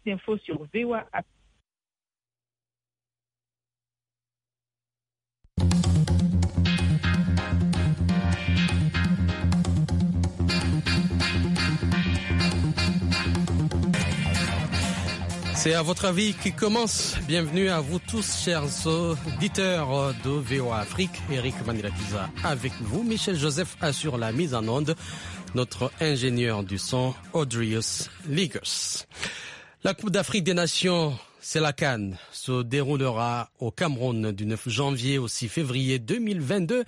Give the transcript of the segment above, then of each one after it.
d'infos sur VOA Afrique. C'est à votre avis qui commence. Bienvenue à vous tous, chers auditeurs de VOA Afrique. Eric Manilakiza avec vous. Michel Joseph assure la mise en onde. Notre ingénieur du son, Audrius Ligers. La Coupe d'Afrique des Nations, c'est la CAN, se déroulera au Cameroun du 9 janvier au 6 février 2022.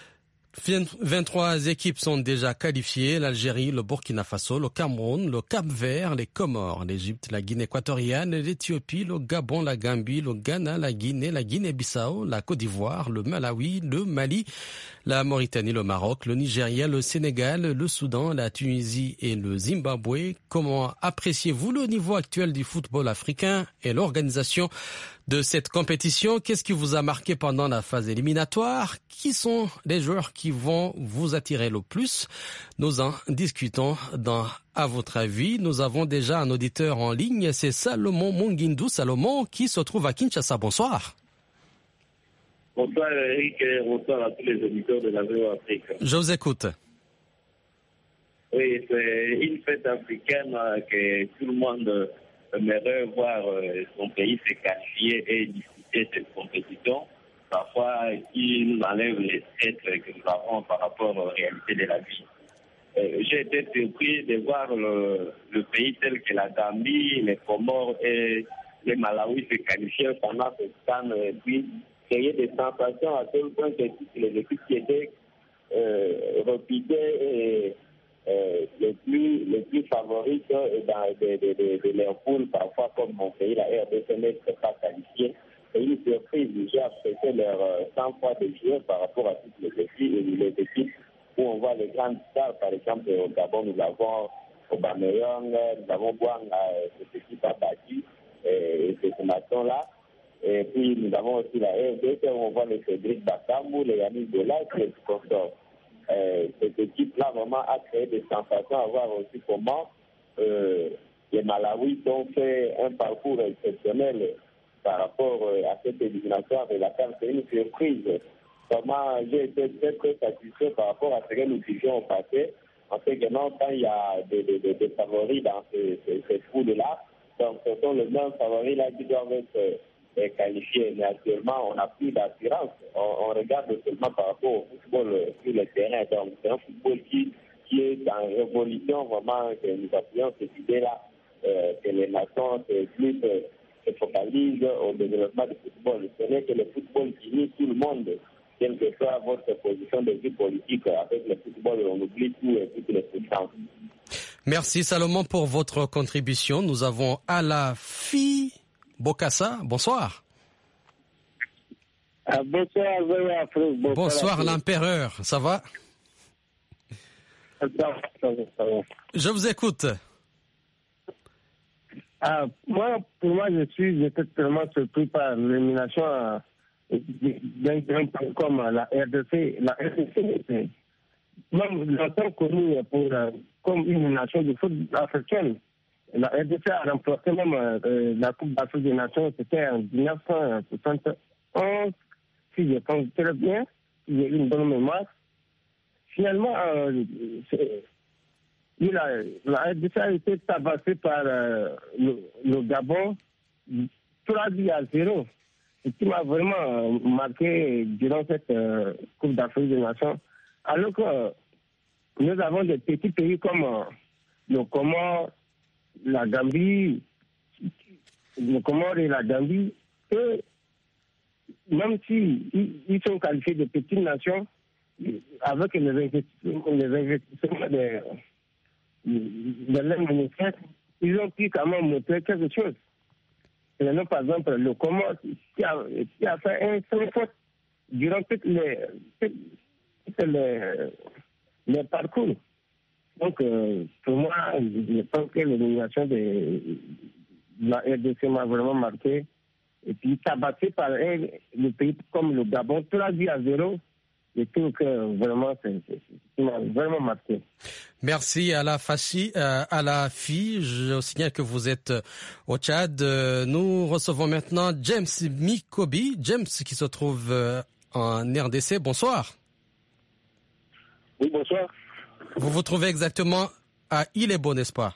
23 équipes sont déjà qualifiées, l'Algérie, le Burkina Faso, le Cameroun, le Cap-Vert, les Comores, l'Égypte, la Guinée équatoriale, l'Éthiopie, le Gabon, la Gambie, le Ghana, la Guinée-Bissau, la Côte d'Ivoire, le Malawi, le Mali, la Mauritanie, le Maroc, le Nigeria, le Sénégal, le Soudan, la Tunisie et le Zimbabwe. Comment appréciez-vous le niveau actuel du football africain et l'organisation de cette compétition? Qu'est-ce qui vous a marqué pendant la phase éliminatoire? Qui sont les joueurs qui vont vous attirer le plus? Nous en discutons dans À votre avis. Nous avons déjà un auditeur en ligne, c'est Salomon Monguindou. Salomon qui se trouve à Kinshasa. Bonsoir. Bonsoir Eric et bonsoir à tous les auditeurs de la VOA Afrique. Je vous écoute. Oui, c'est une fête africaine que tout le monde aimerait voir son pays se qualifier et discuter cette compétition. Parfois, qui nous enlève les stress que nous avons par rapport aux réalités de la vie. J'ai été surpris de voir le pays tel que la Gambie, les Comores et les Malawi se qualifier pendant ce temps et puis créer des sensations à tel point que toutes les équipes qui étaient repiquées et les plus favorites de leur poule, parfois comme mon pays, la RDC, n'est pas qualifiée. C'est une surprise. J'ai apprécié leur sang-froid de jouer par rapport à toutes les équipes où on voit les grandes stars. Par exemple, au Gabon, nous avons Aubameyang, nous avons Bouanga, cette équipe a battu ce matin-là. Et puis, nous avons aussi la RDC où on voit les Cédric Bakambu, les Yannick Delac, les sponsors. Cette équipe-là vraiment a créé des sensations, à voir aussi comment les Malawi ont fait un parcours exceptionnel par rapport à cette élimination de la CAN. C'est une surprise. Vraiment, j'ai été très, très satisfait par rapport à ce que nous vivions au passé. En fait, que non, quand il y a des favoris dans ces poules-là, donc ce sont les mêmes favoris-là qui doivent être qualifiés. Mais actuellement, on n'a plus d'assurance. On regarde seulement par rapport au football sur le terrain. Donc, c'est un football qui est en révolution, vraiment, que nous appuyons cette idée-là, que les nations se focalisent au développement du football. Ce n'est que le football qui unit tout le monde, quelle que soit votre position de vie politique. Avec le football, on oublie tout et toutes les puissances. Merci Salomon pour votre contribution. Nous avons Alafi Bokassa. Bonsoir. Bonsoir, bonsoir l'empereur. Ça va? Je vous écoute. Pour moi, j'étais tellement surpris par l'élimination d'un pays comme la RDC. La RDC, même longtemps connue comme une nation de foot africaine. La RDC a remporté même la Coupe d'Afrique des Nations, c'était en 1971, si je pense très bien, si j'ai une bonne mémoire. Finalement, la RDC a été tabassée par le Gabon 3-0. Ce qui m'a vraiment marqué durant cette Coupe d'Afrique des Nations. Alors que nous avons des petits pays comme le Comore, la Gambie, le Comore et la Gambie, et même s'ils sont qualifiés de petites nations, avec les investissements de leur ministère, ils ont pu quand même montrer quelque chose. Maintenant, par exemple, le Comore qui a fait un sans faute durant tous les parcours. Donc, pour moi, je pense que l'élimination de la RDC m'a vraiment marqué. Et puis, tabassé par le pays comme le Gabon, 3-0. je trouve que vraiment, c'est vraiment marqué. Merci à la fille. Je signale que vous êtes au Tchad. Nous recevons maintenant James Mikobi. James qui se trouve en RDC. Bonsoir. Oui, bonsoir. Vous vous trouvez exactement à Ilebo, n'est-ce pas?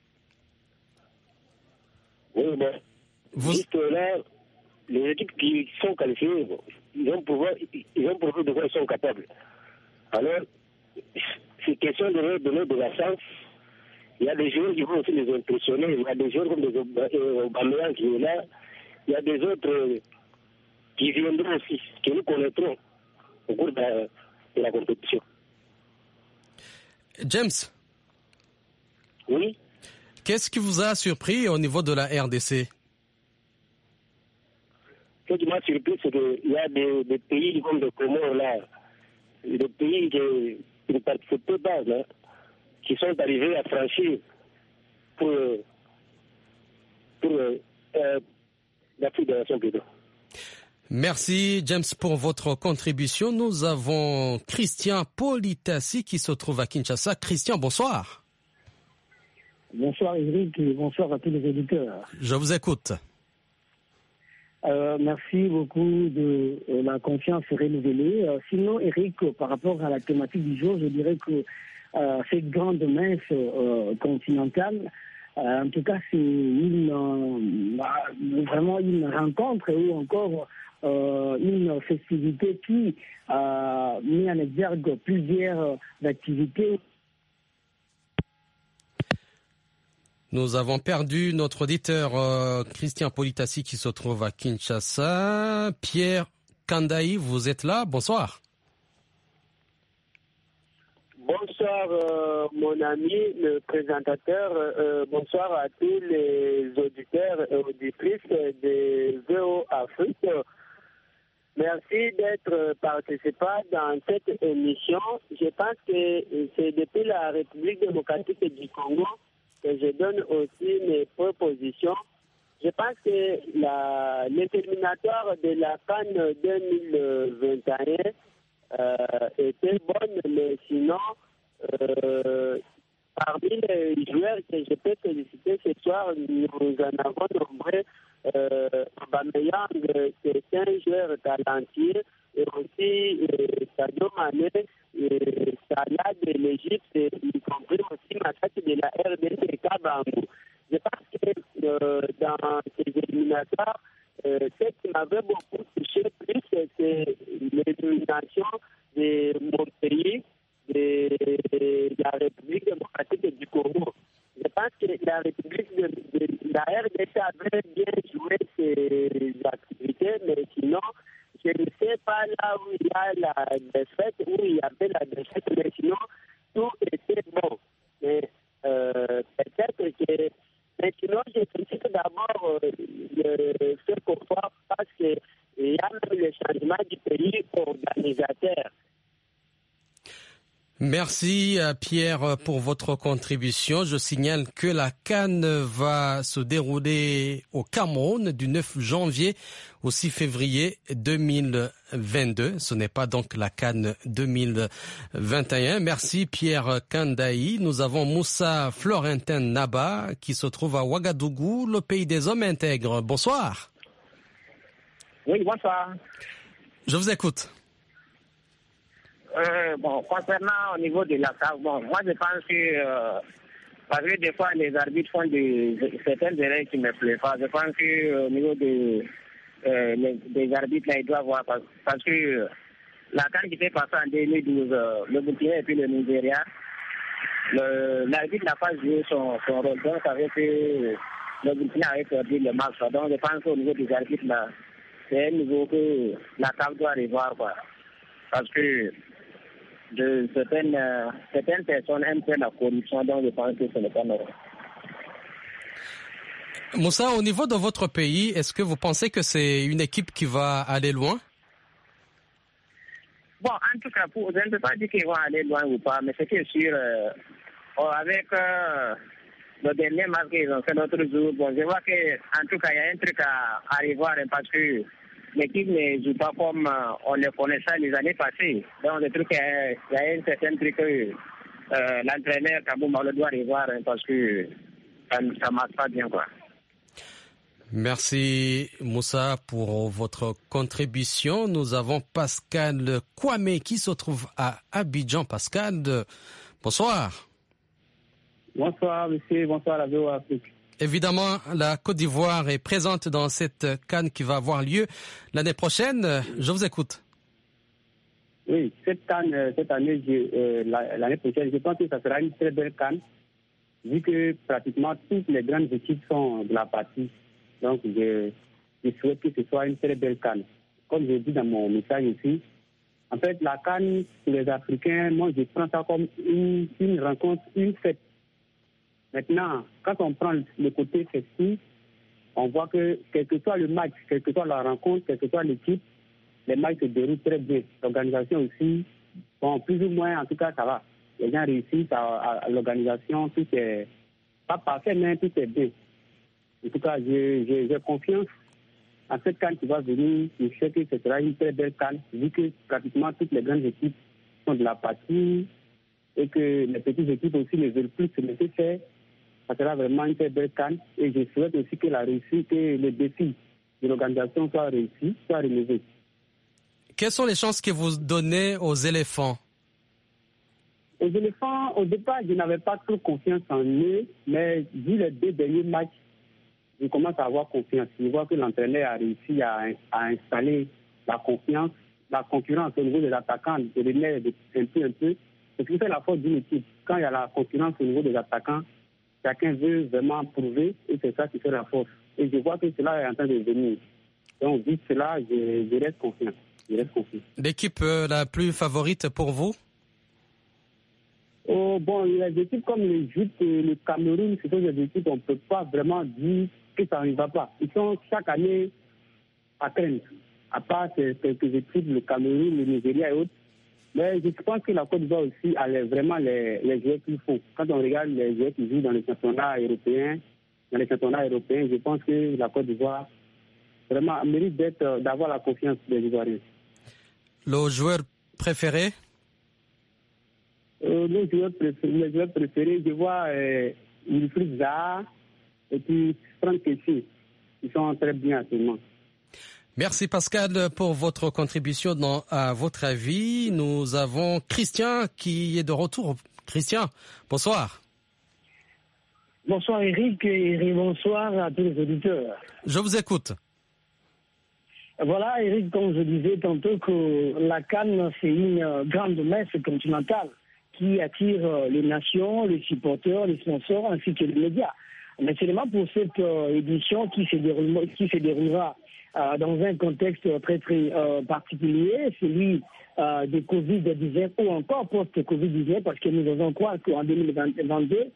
Oui, bon. Juste là, les équipes qui sont qualifiées, ils ont prouvé de quoi ils sont capables. Alors, c'est question de leur donner de la chance. Il y a des joueurs qui vont aussi les impressionner. Il y a des joueurs comme Aubameyang qui est là. Il y a des autres qui viendront aussi, que nous connaîtrons au cours de la compétition. James. Oui. Qu'est-ce qui vous a surpris au niveau de la RDC? Ce qui m'a surpris, c'est qu'il y a des pays comme le Comores là, des pays qui ne participent pas, là, qui sont arrivés à franchir pour la fédération plutôt. Merci James pour votre contribution. Nous avons Christian Politassi qui se trouve à Kinshasa. Christian, bonsoir. Bonsoir Eric et bonsoir à tous les auditeurs. Je vous écoute. Merci beaucoup de la confiance renouvelée. Sinon, Eric, par rapport à la thématique du jour, je dirais que cette grande messe continentale, en tout cas, c'est vraiment une rencontre ou encore une festivité qui met en exergue plusieurs activités. Nous avons perdu notre auditeur Christian Politassi qui se trouve à Kinshasa. Pierre Kandaï, vous êtes là? Bonsoir. Bonsoir mon ami, le présentateur. Bonsoir à tous les auditeurs et auditrices de VO Afrique. Merci d'être participant dans cette émission. Je pense que c'est depuis la République démocratique du Congo que je donne aussi mes propositions. Je pense que l'éliminatoire de la CAN 2021 était bonne, mais sinon, parmi les joueurs que je peux féliciter ce soir, nous en avons nombreux. Aubameyang, c'est un joueur talentueux, et aussi Sadio Mané, Salah de l'Égypte, y compris aussi Matati de la RDC Kabangou. Je pense que dans ces éliminatoires, ce qui m'avait beaucoup touché plus, c'est l'élimination de mon pays, de la République démocratique du Congo. Je pense que la République de la RDC avait bien joué ses activités, mais sinon, je ne sais pas là où il y a la défaite, où il y avait la défaite, mais sinon, tout était bon. Mais peut-être que... Mais sinon, je félicite d'abord ce confort parce qu'il y a même le changement du pays organisateur. Merci Pierre pour votre contribution. Je signale que la CAN va se dérouler au Cameroun du 9 janvier au 6 février 2022. Ce n'est pas donc la CAN 2021. Merci Pierre Kandaï. Nous avons Moussa Florentin Naba qui se trouve à Ouagadougou, le pays des hommes intègres. Bonsoir. Oui, bonsoir. Je vous écoute. Concernant au niveau de la CAF, moi je pense que parce que des fois les arbitres font certaines erreurs qui ne me plaisent pas. Je pense que au niveau des arbitres là, ils doivent voir parce que la CAN qui s'est passée en 2012, le Burkina et puis le Nigeria, l'arbitre n'a pas joué son rôle. Donc ça veut que le Burkina avait perdu le match. Donc je pense qu'au niveau des arbitres là, c'est un niveau que la CAF doit revoir quoi. Parce que certaines personnes aiment faire la corruption, donc je pense que ce n'est pas normal. Moussa, au niveau de votre pays, est-ce que vous pensez que c'est une équipe qui va aller loin? Bon, en tout cas, je ne peux pas dire qu'ils vont aller loin ou pas, mais c'est sûr, avec le dernier match qu'ils ont fait l'autre jour, bon, je vois qu'en tout cas, il y a un truc à revoir parce que l'équipe ne joue pas comme on le connaissait les années passées. Donc, je trouve qu'il y a un certain truc que l'entraîneur Kabouma le doit revoir parce que ça ne marche pas bien, quoi. Merci Moussa pour votre contribution. Nous avons Pascal Kwame qui se trouve à Abidjan. Pascal, bonsoir. Bonsoir monsieur, bonsoir à VOA Afrique. Évidemment, la Côte d'Ivoire est présente dans cette CAN qui va avoir lieu l'année prochaine. Je vous écoute. Oui, cette CAN, cette année, l'année prochaine, je pense que ça sera une très belle CAN, vu que pratiquement toutes les grandes équipes sont de la partie. Donc, je souhaite que ce soit une très belle CAN. Comme je dis dans mon message ici, en fait, la CAN pour les Africains, moi, je prends ça comme une rencontre, une fête. Maintenant, quand on prend le côté festif, on voit que quel que soit le match, quelle que soit la rencontre, quelle que soit l'équipe, les matchs se déroulent très bien. L'organisation aussi, bon, plus ou moins, en tout cas, ça va. Les gens réussissent à l'organisation, tout est pas parfait, mais tout est bien. En tout cas, j'ai confiance en cette CAN qui va venir. Je sais que ce sera une très belle CAN, vu que pratiquement toutes les grandes équipes sont de la partie et que les petites équipes aussi ne veulent plus se laisser faire. Ça sera vraiment une très belle CAN. Et je souhaite aussi que la réussite et le défi de l'organisation soient réussis, soient relevés. Quelles sont les chances que vous donnez aux éléphants? Aux éléphants, au départ, je n'avais pas trop confiance en eux, mais vu les 2 derniers matchs, je commence à avoir confiance. Je vois que l'entraîneur a réussi à installer la confiance, la concurrence au niveau des attaquants, de les mettre un peu. C'est ce qui fait la force d'une équipe. Quand il y a la concurrence au niveau des attaquants, chacun veut vraiment prouver et c'est ça qui fait la force. Et je vois que cela est en train de venir. Donc, vu cela, je reste confiant. L'équipe la plus favorite pour vous? Bon, les équipes comme l'Égypte et le Cameroun, ce sont des équipes qu'on ne peut pas vraiment dire que ça ne va pas. Ils sont chaque année à craindre. À part quelques équipes, le Cameroun, le Nigeria et autres. Mais je pense que la Côte d'Ivoire aussi a vraiment les joueurs qu'il faut. Quand on regarde les joueurs qui jouent dans les championnats européens, je pense que la Côte d'Ivoire vraiment mérite d'avoir la confiance des Ivoiriens. Le joueur préféré? Les joueurs préférés, je vois Wilfried Zaha et puis Franck Kessié. Ils sont très bien actuellement. Merci Pascal pour votre contribution à votre avis. Nous avons Christian qui est de retour. Christian, bonsoir. Bonsoir Eric et bonsoir à tous les auditeurs. Je vous écoute. Voilà Eric, comme je disais tantôt que la CAN c'est une grande messe continentale qui attire les nations, les supporters, les sponsors ainsi que les médias. Mais seulement pour cette édition qui se déroulera dans un contexte très très particulier, celui de Covid-19 ou encore post-Covid-19, parce que nous devons croire qu'en 2022,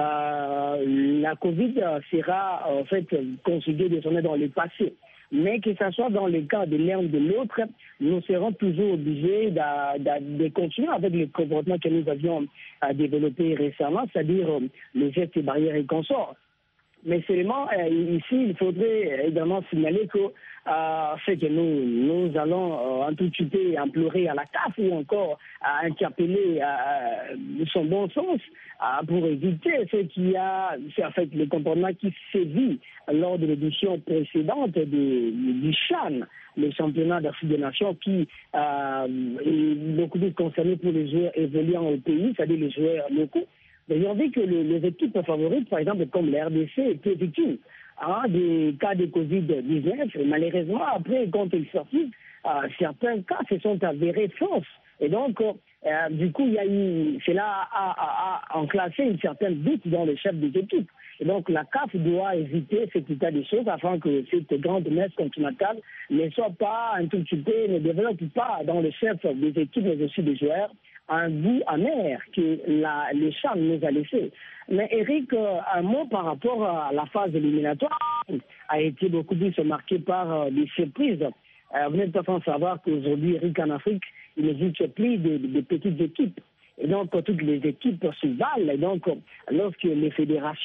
la Covid sera en fait considérée désormais dans le passé. Mais que ce soit dans le cas de l'un ou de l'autre, nous serons toujours obligés de continuer avec les comportements que nous avions développés récemment, c'est-à-dire les gestes barrières et consorts. Mais seulement, ici, il faudrait également signaler que c'est que nous allons en tout petit peu implorer à la CAF ou encore à interpeller son bon sens pour éviter ce qui a, c'est en fait le comportement qui s'est vu lors de l'édition précédente du CHAN, le championnat d'Afrique des Nations, qui est beaucoup plus concerné pour les joueurs évoluant au pays, c'est-à-dire les joueurs locaux. J'ai envie que les équipes favorites, par exemple comme la RDC, étaient victimes des cas de Covid-19. Malheureusement, après, quand ils sortent, certains cas se sont avérés fausses. Et donc, du coup, cela a enclenché une certaine doute dans les chefs des équipes. Et donc, la CAF doit éviter cet état de choses afin que cette grande messe continentale ne soit pas un tout petit peu, ne développe pas dans les chefs des équipes, mais aussi des joueurs, un goût amer que le CHAN nous a laissé. Mais Eric, un mot par rapport à la phase éliminatoire a été beaucoup plus marquée par des surprises. Vous n'êtes pas sans savoir qu'aujourd'hui, Eric, en Afrique, il n'existe plus de petites équipes. Et donc, toutes les équipes se valent. Et donc, lorsque les fédérations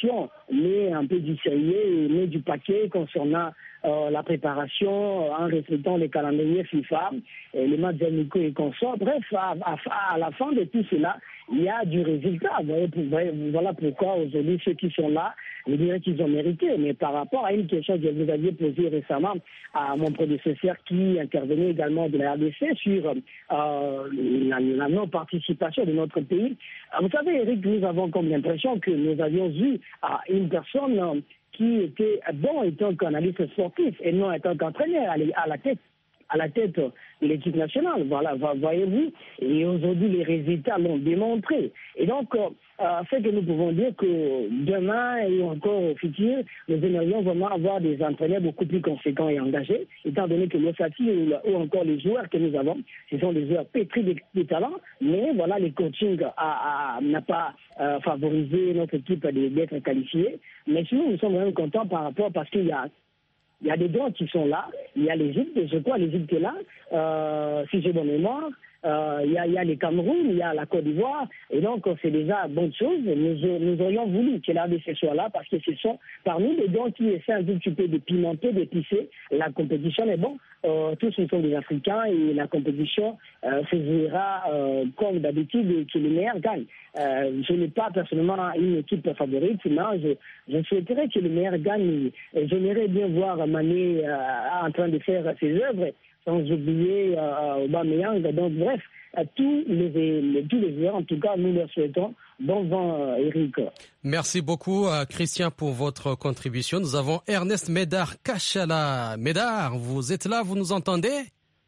met un peu du sérieux et met du paquet concernant la préparation en respectant les calendriers FIFA, les matchs amicaux et consorts. Bref, à la fin de tout cela, il y a du résultat. Voilà pourquoi aujourd'hui ceux qui sont là, je dirais qu'ils ont mérité. Mais par rapport à une question que vous aviez posée récemment à mon prédécesseur qui intervenait également de la RDC sur la non-participation de notre pays. Vous savez, Eric, nous avons comme l'impression que nous avions vu une personne qui était bon étant qu'analyste sportif et non étant qu'entraîneur à la tête de l'équipe nationale. Voilà, voyez-vous, et aujourd'hui les résultats l'ont démontré. Et donc, fait que nous pouvons dire que demain et encore au futur, nous aimerions vraiment avoir des entraîneurs beaucoup plus conséquents et engagés, étant donné que l'OSATI ou encore les joueurs que nous avons, ce sont des joueurs pétris de talent, mais voilà, les coachings n'a pas favorisé notre équipe d'être qualifiée. Mais sinon, nous sommes vraiment contents parce qu'il y a des grands qui sont là. Il y a l'Égypte, je crois l'Égypte est là, si j'ai bonne mémoire. Il y a les Cameroun, il y a la Côte d'Ivoire. Et donc, c'est déjà bonne chose. Nous aurions voulu que l'ADC soit là parce que ce sont parmi les grands qui essaient un petit peu de pimenter, d'épicer la compétition. Mais bon, tous nous sommes des Africains et la compétition se jouera comme d'habitude que les meilleurs gagnent. Je n'ai pas personnellement une équipe favorite, mais je souhaiterais que les meilleurs gagnent. J'aimerais bien voir Mané en train de faire ses œuvres, sans oublier Aubameyang. Donc bref, tous les joueurs, en tout cas, nous leur souhaitons bon vent, Eric. Merci beaucoup, Christian, pour votre contribution. Nous avons Ernest Médard Kachala. Médard, vous êtes là, vous nous entendez?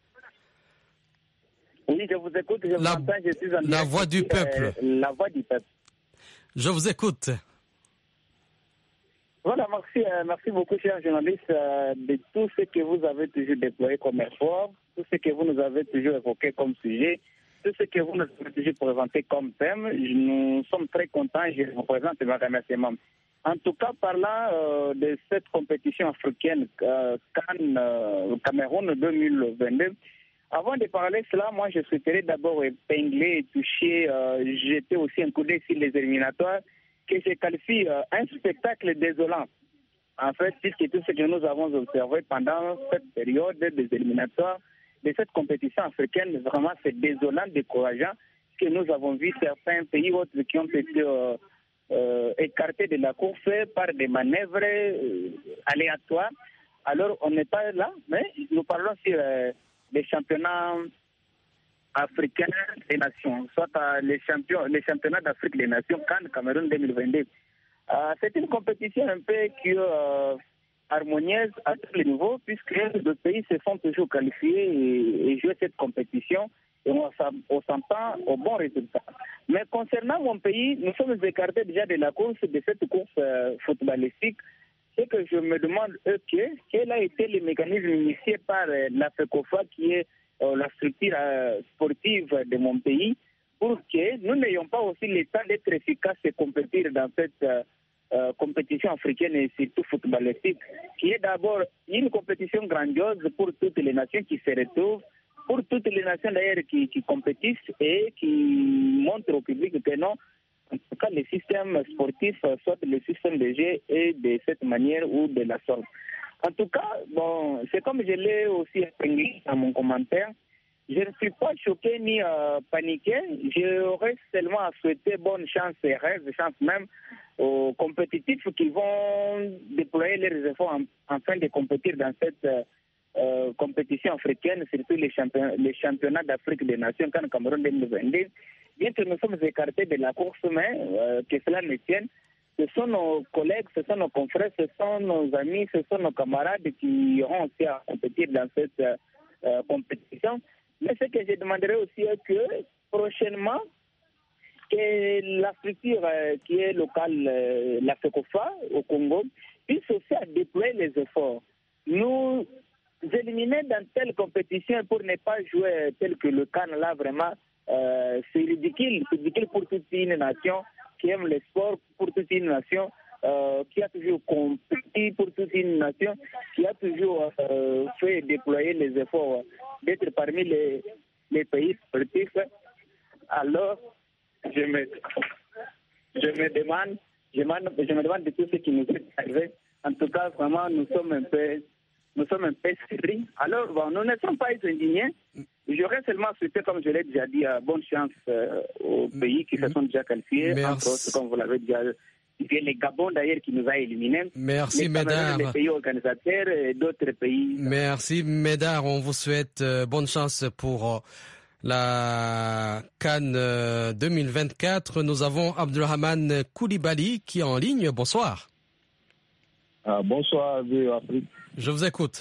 Oui, je vous écoute, je vous entends, je suis en direct. La voix du peuple. La voix du peuple. Je vous écoute. Voilà, merci beaucoup, chers journalistes, de tout ce que vous avez toujours déployé comme effort, tout ce que vous nous avez toujours évoqué comme sujet, tout ce que vous nous avez toujours présenté comme thème. Nous sommes très contents et je vous présente mes remerciements. En tout cas, parlant de cette compétition africaine Cameroun 2022, avant de parler de cela, moi je souhaiterais d'abord épingler et toucher, jeter aussi un coup d'œil sur les éliminatoires, que je qualifie un spectacle désolant. En fait, puisque tout ce que nous avons observé pendant cette période des éliminatoires de cette compétition africaine, vraiment c'est désolant, décourageant, que nous avons vu certains pays autres qui ont été écartés de la course par des manœuvres aléatoires. Alors, on n'est pas là, mais nous parlons sur les championnats africains des nations, soit les championnats d'Afrique des nations, CAN Cameroun 2022. C'est une compétition un peu qui harmonieuse à tous les niveaux, puisque les pays se sont toujours qualifiés et jouent cette compétition et on s'entend au bon résultat. Mais concernant mon pays, nous sommes écartés déjà de la course, de cette course footballistique. Ce que je me demande, quel a été le mécanisme initié par la FECOFA, qui est la structure sportive de mon pays, pour que nous n'ayons pas aussi le temps d'être efficaces et compétir dans cette compétition africaine et surtout footballistique, qui est d'abord une compétition grandiose pour toutes les nations qui se retrouvent, pour toutes les nations d'ailleurs qui compétissent et qui montrent au public que non, en tout cas le système sportif, soit le système de jeu est de cette manière ou de la sorte. En tout cas, bon, c'est comme je l'ai aussi épinglé dans mon commentaire. Je ne suis pas choqué ni paniqué. J'aurais seulement à souhaiter bonne chance et rêve, chance même aux compétitifs qui vont déployer leurs efforts afin de compétir dans cette compétition africaine, surtout les championnats d'Afrique des nations, CAN Cameroun 2022. Bien que nous sommes écartés de la course, mais que cela ne tienne, ce sont nos collègues, ce sont nos confrères, ce sont nos amis, ce sont nos camarades qui auront aussi à compétir dans cette compétition. Mais ce que je demanderais aussi est que prochainement, que la structure qui est locale, la FECOFA au Congo, puisse aussi déployer les efforts. Nous éliminer dans telle compétition pour ne pas jouer tel que le CAN là, vraiment, c'est ridicule. C'est ridicule pour toute une nation qui aime le sport, pour toute une nation qui a toujours compétit, pour toute une nation qui a toujours fait déployer les efforts d'être parmi les pays sportifs. Alors, je me demande je me demande de tout ce qui nous est arrivé. En tout cas, vraiment, nous sommes un peu surpris. Alors, bon, nous ne sommes pas indignés. J'aurais seulement souhaité, comme je l'ai déjà dit, bonne chance aux pays qui se sont déjà qualifiés. Entre autres, comme vous l'avez déjà dit, les Gabon d'ailleurs qui nous a éliminés. Merci, Médard. Les pays organisateurs et d'autres pays. Merci, Médard. On vous souhaite bonne chance pour la CAN 2024. Nous avons Abdelrahman Koulibaly qui est en ligne. Bonsoir. Bonsoir, Afrique. Je vous écoute.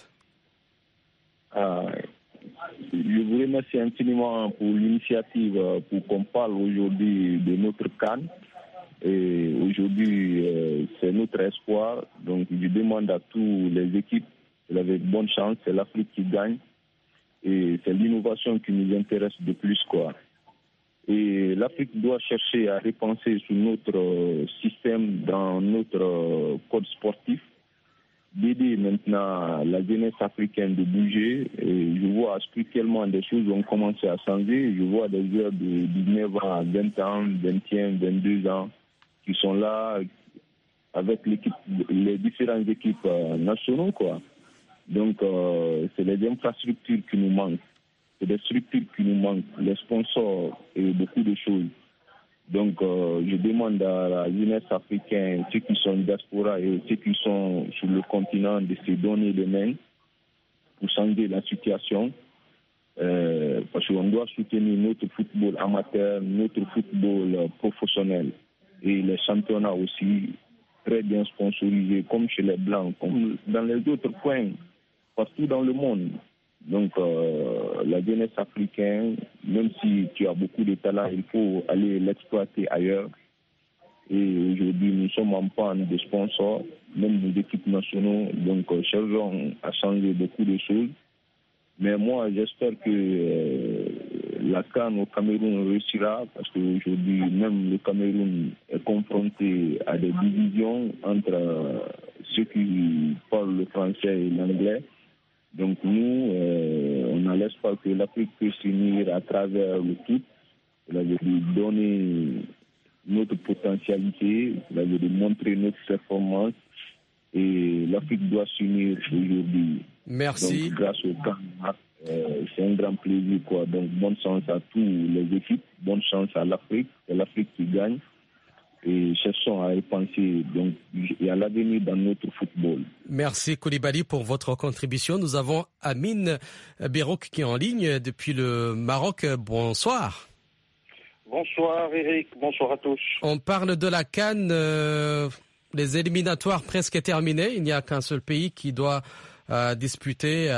Je vous remercie infiniment pour l'initiative, pour qu'on parle aujourd'hui de notre CAN. Et aujourd'hui, c'est notre espoir. Donc, je demande à toutes les équipes, vous avez bonne chance, c'est l'Afrique qui gagne. Et c'est l'innovation qui nous intéresse de plus, quoi. Et l'Afrique doit chercher à repenser sur notre système, dans notre code sportif, d'aider maintenant la jeunesse africaine de bouger. Et je vois spirituellement des choses ont commencé à changer. Je vois des joueurs de 19 ans, 20 ans, 21, 22 ans qui sont là avec les différentes équipes nationales, quoi. Donc, c'est les infrastructures qui nous manquent. C'est des structures qui nous manquent, les sponsors et beaucoup de choses. Donc, je demande à la jeunesse africaine, ceux qui sont en diaspora et ceux qui sont sur le continent, de se donner les mains pour changer la situation. Parce qu'on doit soutenir notre football amateur, notre football professionnel et les championnats aussi très bien sponsorisés, comme chez les Blancs, comme dans les autres coins, partout dans le monde. Donc, la jeunesse africaine, même si tu as beaucoup de talent, il faut aller l'exploiter ailleurs. Et aujourd'hui, nous sommes en panne de sponsors, même des équipes nationales. Donc, cherchons à changer beaucoup de choses. Mais moi, j'espère que la CAN au Cameroun réussira, parce qu'aujourd'hui, même le Cameroun est confronté à des divisions entre ceux qui parlent le français et l'anglais. Donc nous, on a l'espoir que l'Afrique peut s'unir à travers le tout, de donner notre potentialité, de montrer notre performance, et l'Afrique doit s'unir aujourd'hui. Merci. Donc grâce au CAN, c'est un grand plaisir, quoi. Donc bonne chance à toutes les équipes, bonne chance à l'Afrique, c'est l'Afrique qui gagne. Et cherchons à y penser donc, et à l'avenir dans notre football. Merci Koulibaly pour votre contribution. Nous avons Amine Bérouk qui est en ligne depuis le Maroc. Bonsoir. Bonsoir Eric, bonsoir à tous. On parle de la CAN, les éliminatoires presque terminés. Il n'y a qu'un seul pays qui doit disputer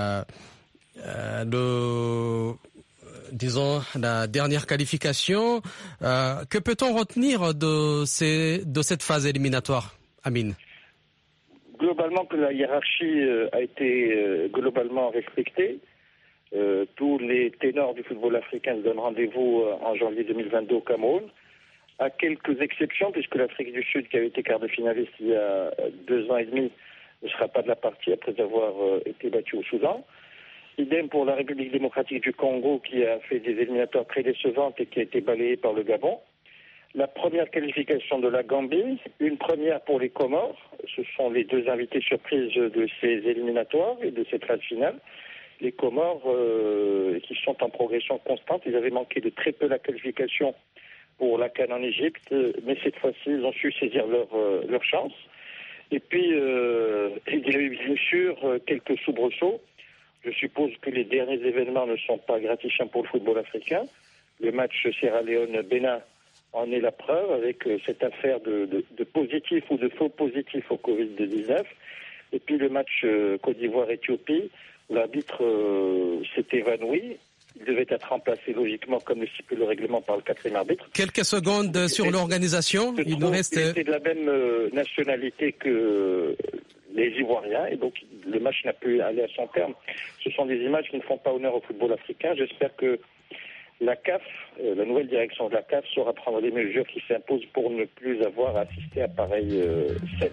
la dernière qualification. Que peut-on retenir de cette phase éliminatoire, Amine? Globalement, que la hiérarchie a été globalement respectée. Tous les ténors du football africain se donnent rendez-vous en janvier 2022 au Cameroun, à quelques exceptions, puisque l'Afrique du Sud, qui avait été quart de finaliste il y a 2 ans et demi, ne sera pas de la partie après avoir été battue au Soudan. Idem pour la République démocratique du Congo, qui a fait des éliminatoires très décevantes et qui a été balayée par le Gabon. La première qualification de la Gambie, une première pour les Comores. Ce sont les 2 invités surprises de ces éliminatoires et de cette phase finale. Les Comores, qui sont en progression constante, ils avaient manqué de très peu la qualification pour la CAN en Égypte, mais cette fois-ci, ils ont su saisir leur chance. Et puis, il y a eu bien sûr quelques soubresauts. Je suppose que les derniers événements ne sont pas gratifiants pour le football africain. Le match Sierra Leone-Bénin en est la preuve, avec cette affaire de positif ou de faux positif au Covid-19. Et puis le match Côte d'Ivoire-Éthiopie, où l'arbitre s'est évanoui. Il devait être remplacé logiquement, comme le stipule le règlement, par le 4e arbitre. Quelques secondes sur l'organisation. Il nous reste. C'est de la même nationalité que les Ivoiriens, et donc le match n'a pu aller à son terme. Ce sont des images qui ne font pas honneur au football africain. J'espère que la CAF, la nouvelle direction de la CAF, saura prendre des mesures qui s'imposent pour ne plus avoir assisté à pareille scène.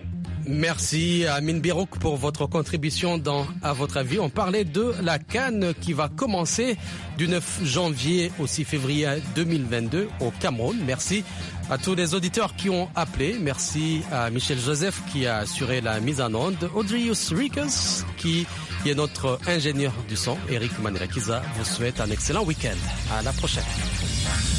Merci à Amine Birouk pour votre contribution dans À votre avis. On parlait de la CAN qui va commencer du 9 janvier au 6 février 2022 au Cameroun. Merci à tous les auditeurs qui ont appelé. Merci à Michel Joseph qui a assuré la mise en onde. Audrius Rikas qui est notre ingénieur du son. Eric Manirakiza vous souhaite un excellent week-end. À la prochaine.